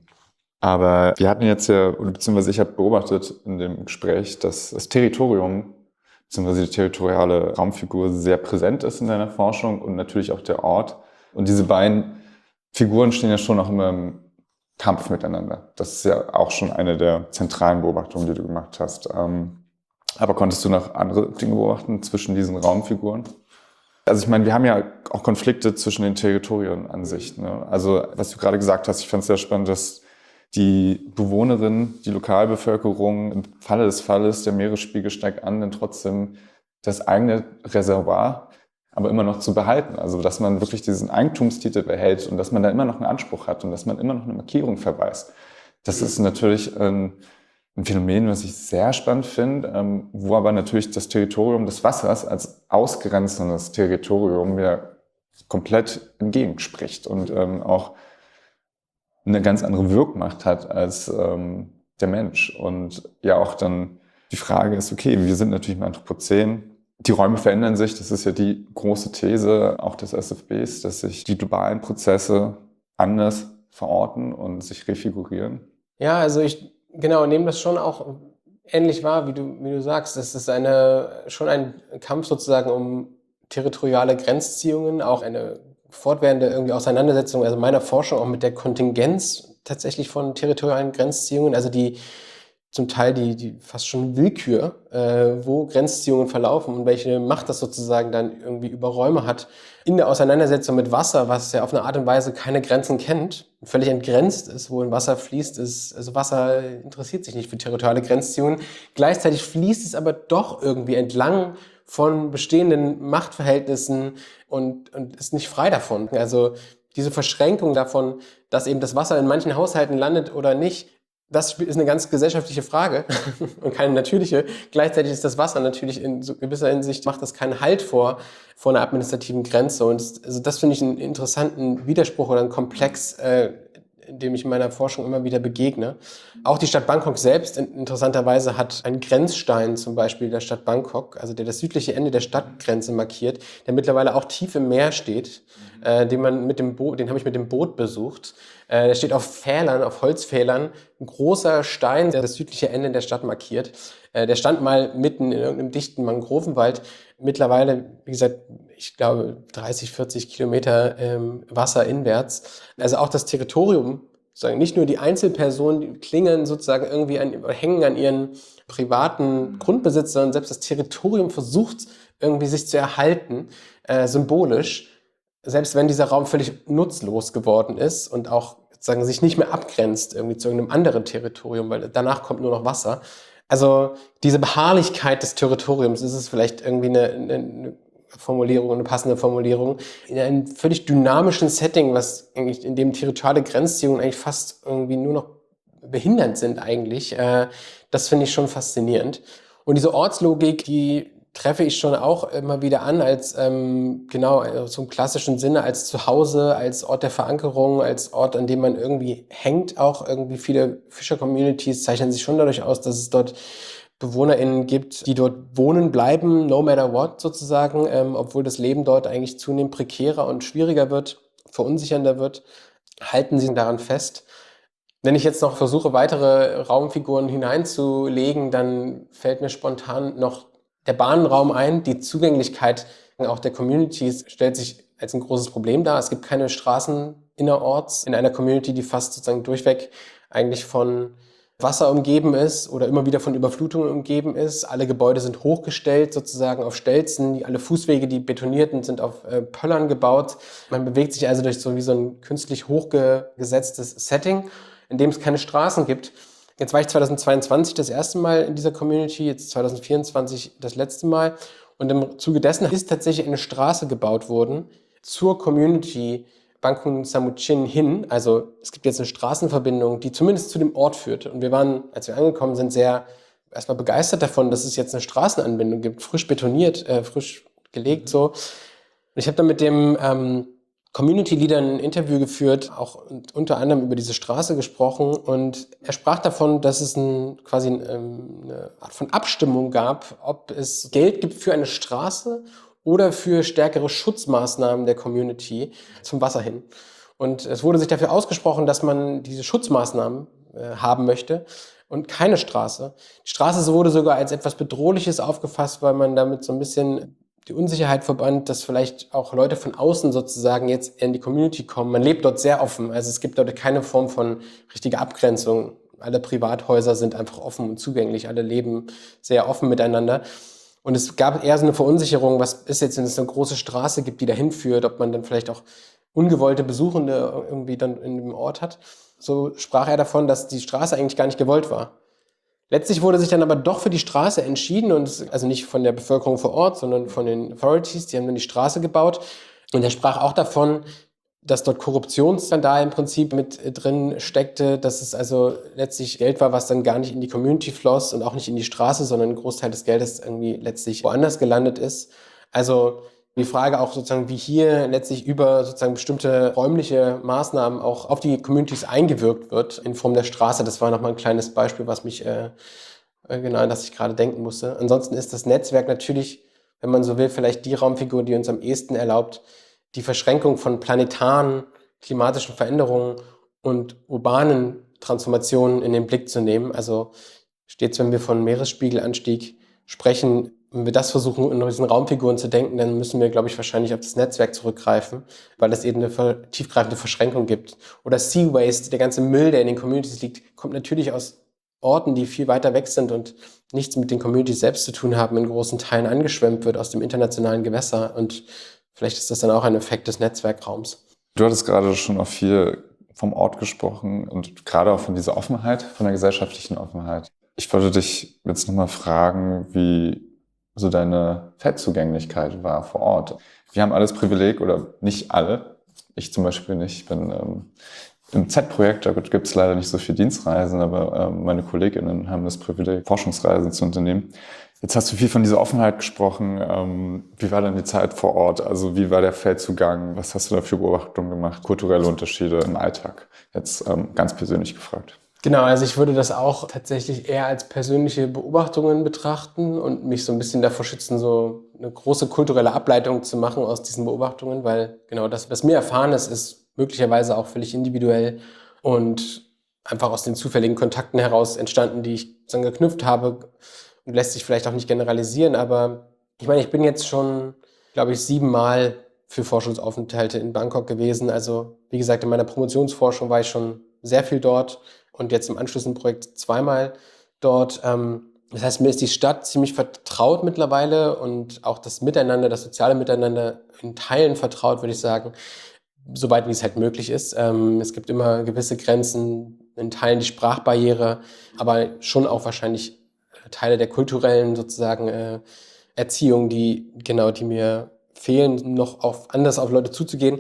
Aber wir hatten jetzt ja, beziehungsweise ich habe beobachtet in dem Gespräch, dass das Territorium, beziehungsweise die territoriale Raumfigur sehr präsent ist in deiner Forschung und natürlich auch der Ort. Und diese beiden Figuren stehen ja schon auch immer im Kampf miteinander. Das ist ja auch schon eine der zentralen Beobachtungen, die du gemacht hast. Aber konntest du noch andere Dinge beobachten zwischen diesen Raumfiguren? Also ich meine, wir haben ja auch Konflikte zwischen den Territorien an sich. Ne? Also was du gerade gesagt hast, ich fand es sehr spannend, dass die Bewohnerinnen, die Lokalbevölkerung im Falle des Falles, der Meeresspiegel steigt an, dann trotzdem das eigene Reservoir aber immer noch zu behalten. Also dass man wirklich diesen Eigentumstitel behält und dass man da immer noch einen Anspruch hat und dass man immer noch eine Markierung verweist. Das ist natürlich ein, ein Phänomen, was ich sehr spannend finde, ähm, wo aber natürlich das Territorium des Wassers als ausgrenzendes Territorium ja komplett entgegenspricht und ähm, auch eine ganz andere Wirkmacht hat als ähm, der Mensch. Und ja auch dann die Frage ist, okay, wir sind natürlich im Anthropozän, die Räume verändern sich, das ist ja die große These auch des S F Bs, dass sich die globalen Prozesse anders verorten und sich refigurieren. Ja, also ich genau nehme das schon auch ähnlich wahr, wie du, wie du sagst. Das ist eine, schon ein Kampf sozusagen um territoriale Grenzziehungen, auch eine fortwährende irgendwie Auseinandersetzung, also meiner Forschung auch mit der Kontingenz tatsächlich von territorialen Grenzziehungen, also die zum Teil die, die fast schon Willkür, äh, wo Grenzziehungen verlaufen und welche Macht das sozusagen dann irgendwie über Räume hat. In der Auseinandersetzung mit Wasser, was ja auf eine Art und Weise keine Grenzen kennt, völlig entgrenzt ist, wo ein Wasser fließt, ist, also Wasser interessiert sich nicht für territoriale Grenzziehungen. Gleichzeitig fließt es aber doch irgendwie entlang von bestehenden Machtverhältnissen und, und ist nicht frei davon. Also diese Verschränkung davon, dass eben das Wasser in manchen Haushalten landet oder nicht, das ist eine ganz gesellschaftliche Frage und keine natürliche. Gleichzeitig ist das Wasser natürlich in so gewisser Hinsicht, macht das keinen Halt vor, vor einer administrativen Grenze. Und das, also das finde ich einen interessanten Widerspruch oder einen Komplex, äh, dem ich in meiner Forschung immer wieder begegne. Auch die Stadt Bangkok selbst interessanterweise hat einen Grenzstein zum Beispiel der Stadt Bangkok, also der das südliche Ende der Stadtgrenze markiert, der mittlerweile auch tief im Meer steht, mhm. äh, den man mit dem Boot, den habe ich mit dem Boot besucht. Äh, der steht auf Pfählern, auf Holzpfählern, ein großer Stein, der das südliche Ende der Stadt markiert. Äh, der stand mal mitten in irgendeinem dichten Mangrovenwald. Mittlerweile, wie gesagt, ich glaube dreißig, vierzig Kilometer ähm, Wasser inwärts. Also auch das Territorium, sozusagen nicht nur die Einzelpersonen, die klingen sozusagen irgendwie an, hängen an ihren privaten Grundbesitz, sondern selbst das Territorium versucht irgendwie sich zu erhalten, äh, symbolisch, selbst wenn dieser Raum völlig nutzlos geworden ist und auch sozusagen sich nicht mehr abgrenzt irgendwie zu irgendeinem anderen Territorium, weil danach kommt nur noch Wasser. Also diese Beharrlichkeit des Territoriums, ist es vielleicht irgendwie eine, eine Formulierung, eine passende Formulierung, in einem völlig dynamischen Setting, was eigentlich in dem territoriale Grenzziehungen eigentlich fast irgendwie nur noch behindernd sind eigentlich. Äh, das finde ich schon faszinierend. Und diese Ortslogik, die treffe ich schon auch immer wieder an als, ähm, genau, also zum klassischen Sinne, als Zuhause, als Ort der Verankerung, als Ort, an dem man irgendwie hängt. Auch irgendwie viele Fischer-Communities zeichnen sich schon dadurch aus, dass es dort BewohnerInnen gibt, die dort wohnen bleiben, no matter what sozusagen, ähm, obwohl das Leben dort eigentlich zunehmend prekärer und schwieriger wird, verunsichernder wird, halten sie daran fest. Wenn ich jetzt noch versuche, weitere Raumfiguren hineinzulegen, dann fällt mir spontan noch der Bahnraum ein. Die Zugänglichkeit auch der Communities stellt sich als ein großes Problem dar. Es gibt keine Straßen innerorts in einer Community, die fast sozusagen durchweg eigentlich von Wasser umgeben ist oder immer wieder von Überflutungen umgeben ist. Alle Gebäude sind hochgestellt, sozusagen auf Stelzen. Alle Fußwege, die betonierten, sind auf äh, Pöllern gebaut. Man bewegt sich also durch so wie so ein künstlich hochgesetztes Setting, in dem es keine Straßen gibt. Jetzt war ich zweitausendzweiundzwanzig das erste Mal in dieser Community, jetzt zweitausendvierundzwanzig das letzte Mal. Und im Zuge dessen ist tatsächlich eine Straße gebaut worden zur Community Bangkok Samuchin hin. Also es gibt jetzt eine Straßenverbindung, die zumindest zu dem Ort führt. Und wir waren, als wir angekommen sind, sehr erstmal begeistert davon, dass es jetzt eine Straßenanbindung gibt, frisch betoniert, äh, frisch gelegt so. Und ich habe dann mit dem ähm, Community-Leadern ein Interview geführt, auch unter anderem über diese Straße gesprochen. Und er sprach davon, dass es ein, quasi ein, ähm, eine Art von Abstimmung gab, ob es Geld gibt für eine Straße oder für stärkere Schutzmaßnahmen der Community zum Wasser hin. Und es wurde sich dafür ausgesprochen, dass man diese Schutzmaßnahmen äh, haben möchte und keine Straße. Die Straße wurde sogar als etwas Bedrohliches aufgefasst, weil man damit so ein bisschen die Unsicherheit verband, dass vielleicht auch Leute von außen sozusagen jetzt in die Community kommen. Man lebt dort sehr offen. Also es gibt dort keine Form von richtiger Abgrenzung. Alle Privathäuser sind einfach offen und zugänglich. Alle leben sehr offen miteinander. Und es gab eher so eine Verunsicherung, was ist jetzt, wenn es eine große Straße gibt, die dahin führt, ob man dann vielleicht auch ungewollte Besuchende irgendwie dann in dem Ort hat. So sprach er davon, dass die Straße eigentlich gar nicht gewollt war. Letztlich wurde sich dann aber doch für die Straße entschieden, und es, also nicht von der Bevölkerung vor Ort, sondern von den Authorities, die haben dann die Straße gebaut. Und er sprach auch davon, dass dort Korruptionsskandal im Prinzip mit drin steckte, dass es also letztlich Geld war, was dann gar nicht in die Community floss und auch nicht in die Straße, sondern ein Großteil des Geldes irgendwie letztlich woanders gelandet ist. Also die Frage auch sozusagen, wie hier letztlich über sozusagen bestimmte räumliche Maßnahmen auch auf die Communities eingewirkt wird in Form der Straße. Das war nochmal ein kleines Beispiel, was mich äh, genau an das ich gerade denken musste. Ansonsten ist das Netzwerk natürlich, wenn man so will, vielleicht die Raumfigur, die uns am ehesten erlaubt, die Verschränkung von planetaren klimatischen Veränderungen und urbanen Transformationen in den Blick zu nehmen. Also stets, wenn wir von Meeresspiegelanstieg sprechen, wenn wir das versuchen, in diesen Raumfiguren zu denken, dann müssen wir, glaube ich, wahrscheinlich auf das Netzwerk zurückgreifen, weil es eben eine tiefgreifende Verschränkung gibt. Oder Sea Waste, der ganze Müll, der in den Communities liegt, kommt natürlich aus Orten, die viel weiter weg sind und nichts mit den Communities selbst zu tun haben, in großen Teilen angeschwemmt wird aus dem internationalen Gewässer. Und vielleicht ist das dann auch ein Effekt des Netzwerkraums. Du hattest gerade schon auch viel vom Ort gesprochen und gerade auch von dieser Offenheit, von der gesellschaftlichen Offenheit. Ich wollte dich jetzt nochmal fragen, wie so deine Feldzugänglichkeit war vor Ort. Wir haben alles Privileg, oder nicht alle, ich zum Beispiel nicht, ich bin ähm, im Z-Projekt, da gibt es leider nicht so viele Dienstreisen, aber ähm, meine KollegInnen haben das Privileg, Forschungsreisen zu unternehmen. Jetzt hast du viel von dieser Offenheit gesprochen. Ähm, wie war denn die Zeit vor Ort? Also wie war der Feldzugang? Was hast du da für Beobachtungen gemacht? Kulturelle Unterschiede im Alltag? Jetzt ähm, ganz persönlich gefragt. Genau, also ich würde das auch tatsächlich eher als persönliche Beobachtungen betrachten und mich so ein bisschen davor schützen, so eine große kulturelle Ableitung zu machen aus diesen Beobachtungen, weil genau das, was mir erfahren ist, ist möglicherweise auch völlig individuell und einfach aus den zufälligen Kontakten heraus entstanden, die ich dann geknüpft habe, und lässt sich vielleicht auch nicht generalisieren. Aber ich meine, ich bin jetzt schon, glaube ich, siebenmal für Forschungsaufenthalte in Bangkok gewesen. Also wie gesagt, in meiner Promotionsforschung war ich schon sehr viel dort. Und jetzt im Anschluss im Projekt zweimal dort. Das heißt, mir ist die Stadt ziemlich vertraut mittlerweile und auch das Miteinander, das soziale Miteinander in Teilen vertraut, würde ich sagen, soweit wie es halt möglich ist. Es gibt immer gewisse Grenzen, in Teilen die Sprachbarriere, aber schon auch wahrscheinlich Teile der kulturellen sozusagen Erziehung, die genau, die mir fehlen, noch auf, anders auf Leute zuzugehen.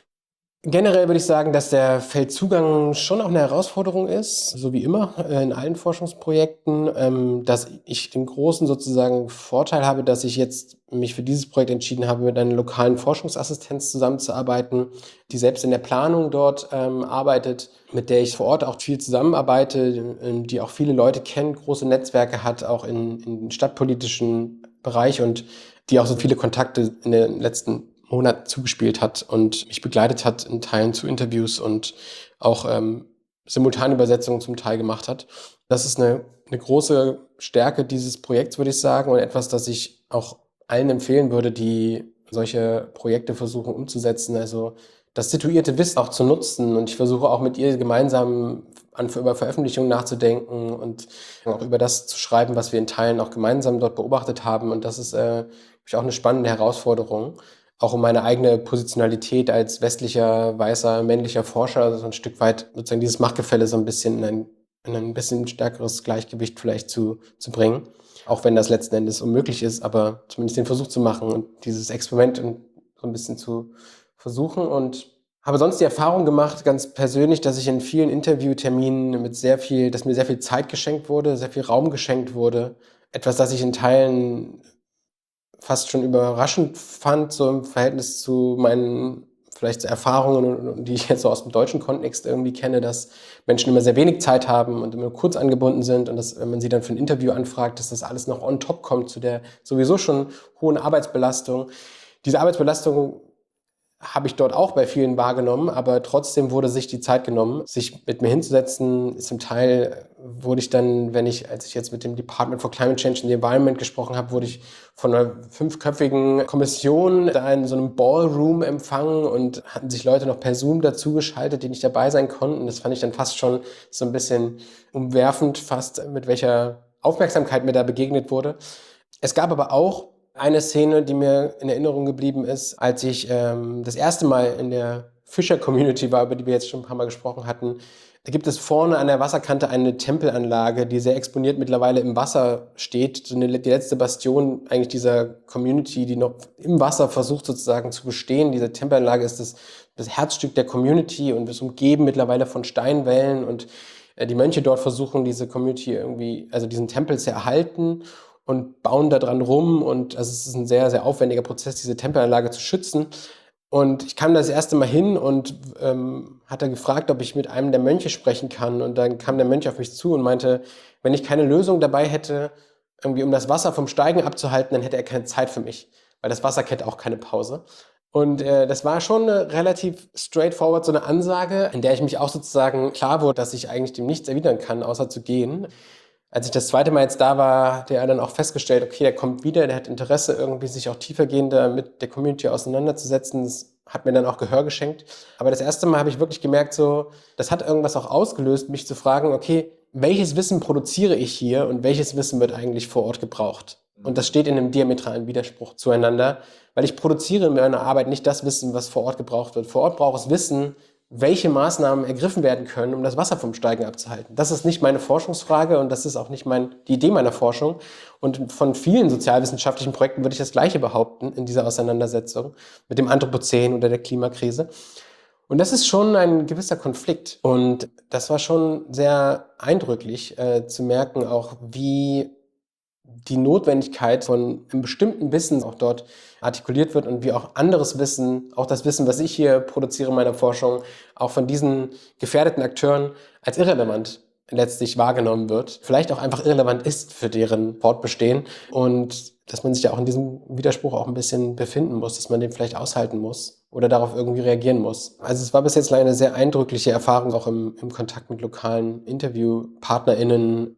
Generell würde ich sagen, dass der Feldzugang schon auch eine Herausforderung ist, so wie immer in allen Forschungsprojekten, dass ich den großen sozusagen Vorteil habe, dass ich jetzt mich für dieses Projekt entschieden habe, mit einer lokalen Forschungsassistenz zusammenzuarbeiten, die selbst in der Planung dort ähm, arbeitet, mit der ich vor Ort auch viel zusammenarbeite, die auch viele Leute kennt, große Netzwerke hat, auch in, im stadtpolitischen Bereich, und die auch so viele Kontakte in den letzten Monat zugespielt hat und mich begleitet hat in Teilen zu Interviews und auch ähm, Simultanübersetzungen zum Teil gemacht hat. Das ist eine, eine große Stärke dieses Projekts, würde ich sagen, und etwas, das ich auch allen empfehlen würde, die solche Projekte versuchen umzusetzen. Also das situierte Wissen auch zu nutzen, und ich versuche auch mit ihr gemeinsam an, über Veröffentlichungen nachzudenken und auch über das zu schreiben, was wir in Teilen auch gemeinsam dort beobachtet haben, und das ist äh, auch eine spannende Herausforderung. Auch um meine eigene Positionalität als westlicher, weißer, männlicher Forscher, also so ein Stück weit sozusagen dieses Machtgefälle so ein bisschen in ein, in ein bisschen stärkeres Gleichgewicht vielleicht zu, zu bringen. Auch wenn das letzten Endes unmöglich ist, aber zumindest den Versuch zu machen und dieses Experiment so ein bisschen zu versuchen. Und habe sonst die Erfahrung gemacht, ganz persönlich, dass ich in vielen Interviewterminen mit sehr viel, dass mir sehr viel Zeit geschenkt wurde, sehr viel Raum geschenkt wurde. Etwas, das ich in Teilen fast schon überraschend fand, so im Verhältnis zu meinen vielleicht so Erfahrungen, die ich jetzt so aus dem deutschen Kontext irgendwie kenne, dass Menschen immer sehr wenig Zeit haben und immer kurz angebunden sind und dass, wenn man sie dann für ein Interview anfragt, dass das alles noch on top kommt zu der sowieso schon hohen Arbeitsbelastung. Diese Arbeitsbelastung habe ich dort auch bei vielen wahrgenommen, aber trotzdem wurde sich die Zeit genommen, sich mit mir hinzusetzen. Zum Teil wurde ich dann, wenn ich, als ich jetzt mit dem Department for Climate Change and the Environment gesprochen habe, wurde ich von einer fünfköpfigen Kommission da in so einem Ballroom empfangen und hatten sich Leute noch per Zoom dazugeschaltet, die nicht dabei sein konnten. Das fand ich dann fast schon so ein bisschen umwerfend, fast mit welcher Aufmerksamkeit mir da begegnet wurde. Es gab aber auch eine Szene, die mir in Erinnerung geblieben ist, als ich ähm, das erste Mal in der Fischer-Community war, über die wir jetzt schon ein paar Mal gesprochen hatten. Da gibt es vorne an der Wasserkante eine Tempelanlage, die sehr exponiert mittlerweile im Wasser steht. So eine, die letzte Bastion eigentlich dieser Community, die noch im Wasser versucht sozusagen zu bestehen. Diese Tempelanlage ist das, das Herzstück der Community und ist umgeben mittlerweile von Steinwällen. Und äh, die Mönche dort versuchen, diese Community irgendwie, also diesen Tempel zu erhalten und bauen da dran rum. Und also es ist ein sehr, sehr aufwendiger Prozess, diese Tempelanlage zu schützen. Und ich kam da das erste Mal hin und ähm, hatte gefragt, ob ich mit einem der Mönche sprechen kann. Und dann kam der Mönch auf mich zu und meinte, wenn ich keine Lösung dabei hätte, irgendwie um das Wasser vom Steigen abzuhalten, dann hätte er keine Zeit für mich, weil das Wasser kennt auch keine Pause. Und äh, das war schon eine relativ straightforward so eine Ansage, in der ich mich auch sozusagen klar wurde, dass ich eigentlich dem nichts erwidern kann, außer zu gehen. Als ich das zweite Mal jetzt da war, hat er dann auch festgestellt, okay, der kommt wieder, der hat Interesse, irgendwie sich auch tiefergehender mit der Community auseinanderzusetzen. Das hat mir dann auch Gehör geschenkt. Aber das erste Mal habe ich wirklich gemerkt, so, das hat irgendwas auch ausgelöst, mich zu fragen, okay, welches Wissen produziere ich hier und welches Wissen wird eigentlich vor Ort gebraucht? Und das steht in einem diametralen Widerspruch zueinander, weil ich produziere in meiner Arbeit nicht das Wissen, was vor Ort gebraucht wird. Vor Ort braucht es Wissen, welche Maßnahmen ergriffen werden können, um das Wasser vom Steigen abzuhalten. Das ist nicht meine Forschungsfrage und das ist auch nicht mein, die Idee meiner Forschung. Und von vielen sozialwissenschaftlichen Projekten würde ich das Gleiche behaupten in dieser Auseinandersetzung mit dem Anthropozän oder der Klimakrise. Und das ist schon ein gewisser Konflikt. Und das war schon sehr eindrücklich äh, zu merken, auch wie die Notwendigkeit von einem bestimmten Wissen auch dort artikuliert wird und wie auch anderes Wissen, auch das Wissen, was ich hier produziere in meiner Forschung, auch von diesen gefährdeten Akteuren als irrelevant letztlich wahrgenommen wird. Vielleicht auch einfach irrelevant ist für deren Fortbestehen und dass man sich ja auch in diesem Widerspruch auch ein bisschen befinden muss, dass man den vielleicht aushalten muss oder darauf irgendwie reagieren muss. Also es war bis jetzt eine sehr eindrückliche Erfahrung, auch im, im Kontakt mit lokalen InterviewpartnerInnen,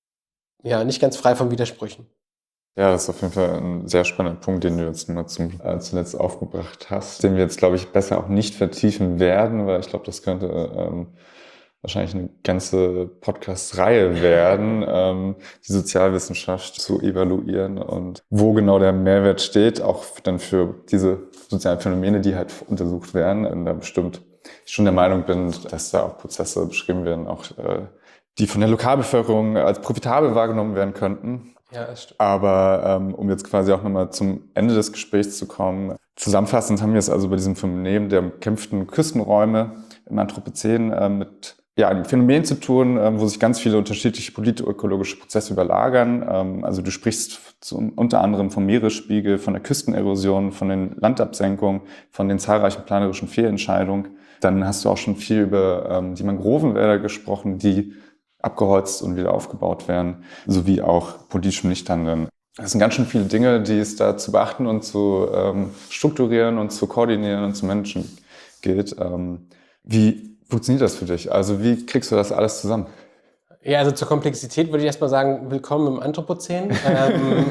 ja, nicht ganz frei von Widersprüchen. Ja, das ist auf jeden Fall ein sehr spannender Punkt, den du jetzt mal zum, äh, zuletzt aufgebracht hast, den wir jetzt, glaube ich, besser auch nicht vertiefen werden, weil ich glaube, das könnte ähm, wahrscheinlich eine ganze Podcast-Reihe werden, ähm, die Sozialwissenschaft zu evaluieren und wo genau der Mehrwert steht, auch dann für diese sozialen Phänomene, die halt untersucht werden. Und da bestimmt ich schon der Meinung bin, dass da auch Prozesse beschrieben werden, auch äh, die von der Lokalbevölkerung als profitabel wahrgenommen werden könnten. Ja, das stimmt. Aber ähm, um jetzt quasi auch nochmal zum Ende des Gesprächs zu kommen, zusammenfassend haben wir es also bei diesem Phänomen der umkämpften Küstenräume im Anthropozän äh, mit ja, einem Phänomen zu tun, äh, wo sich ganz viele unterschiedliche politökologische Prozesse überlagern. Ähm, also du sprichst zum, unter anderem vom Meeresspiegel, von der Küstenerosion, von den Landabsenkungen, von den zahlreichen planerischen Fehlentscheidungen. Dann hast du auch schon viel über ähm, die Mangrovenwälder gesprochen, die abgeholzt und wieder aufgebaut werden, sowie auch politischem Nichthandeln. Das sind ganz schön viele Dinge, die es da zu beachten und zu ähm, strukturieren und zu koordinieren und zu managen gilt. Ähm, wie funktioniert das für dich? Also wie kriegst du das alles zusammen? Ja, also zur Komplexität würde ich erstmal sagen, willkommen im Anthropozän. ähm,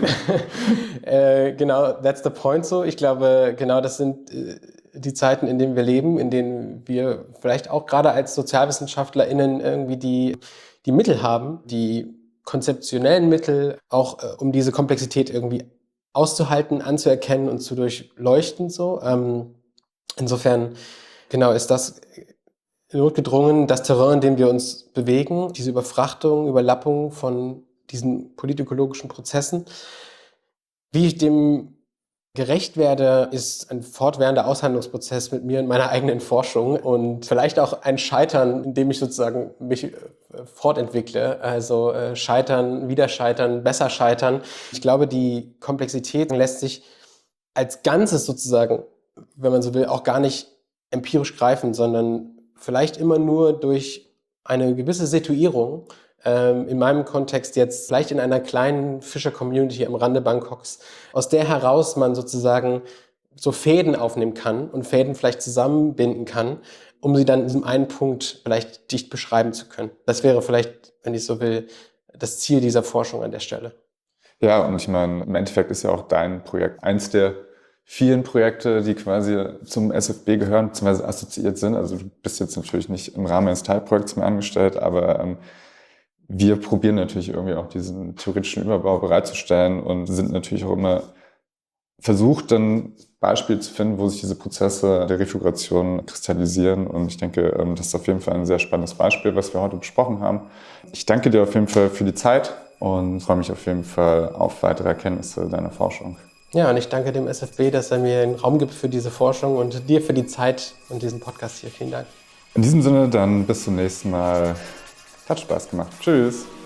äh, genau, that's the point so. Ich glaube, genau das sind äh, die Zeiten, in denen wir leben, in denen wir vielleicht auch gerade als SozialwissenschaftlerInnen irgendwie die die Mittel haben, die konzeptionellen Mittel, auch äh, um diese Komplexität irgendwie auszuhalten, anzuerkennen und zu durchleuchten. So. Ähm, insofern, genau, ist das notgedrungen das Terrain, in dem wir uns bewegen, diese Überfrachtung, Überlappung von diesen politökologischen Prozessen. Wie ich dem gerecht werde, ist ein fortwährender Aushandlungsprozess mit mir und meiner eigenen Forschung und vielleicht auch ein Scheitern, in dem ich sozusagen mich äh, fortentwickle. Also äh, scheitern, wieder scheitern, besser scheitern. Ich glaube, die Komplexität lässt sich als Ganzes sozusagen, wenn man so will, auch gar nicht empirisch greifen, sondern vielleicht immer nur durch eine gewisse Situierung, ähm, in meinem Kontext jetzt vielleicht in einer kleinen Fischer-Community am Rande Bangkoks, aus der heraus man sozusagen so Fäden aufnehmen kann und Fäden vielleicht zusammenbinden kann, um sie dann in diesem einen Punkt vielleicht dicht beschreiben zu können. Das wäre vielleicht, wenn ich so will, das Ziel dieser Forschung an der Stelle. Ja, und ich meine, im Endeffekt ist ja auch dein Projekt eins der vielen Projekte, die quasi zum S F B gehören, beziehungsweise assoziiert sind. Also du bist jetzt natürlich nicht im Rahmen eines Teilprojekts mehr angestellt, aber ähm, wir probieren natürlich irgendwie auch diesen theoretischen Überbau bereitzustellen und sind natürlich auch immer versucht, dann Beispiele zu finden, wo sich diese Prozesse der Refiguration kristallisieren. Und ich denke, ähm, das ist auf jeden Fall ein sehr spannendes Beispiel, was wir heute besprochen haben. Ich danke dir auf jeden Fall für die Zeit und freue mich auf jeden Fall auf weitere Erkenntnisse deiner Forschung. Ja, und ich danke dem S F B, dass er mir einen Raum gibt für diese Forschung und dir für die Zeit und diesen Podcast hier. Vielen Dank. In diesem Sinne, dann bis zum nächsten Mal. Hat Spaß gemacht. Tschüss.